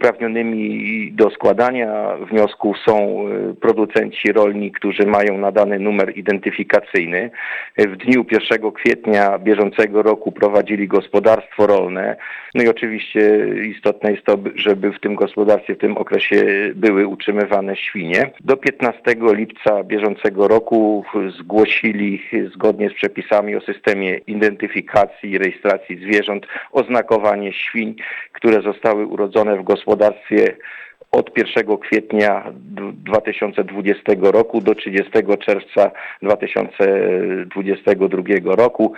uprawnionymi do składania wniosków są producenci rolni, którzy mają nadany numer identyfikacyjny. W dniu 1 kwietnia bieżącego roku prowadzili gospodarstwo rolne. No i oczywiście istotne jest to, żeby w tym gospodarstwie w tym okresie były utrzymywane świnie. Do 15 lipca bieżącego roku zgłosili zgodnie z przepisami o systemie identyfikacji i rejestracji zwierząt oznakowanie świń, które zostały urodzone w gospodarstwie od 1 kwietnia 2020 roku do 30 czerwca 2022 roku.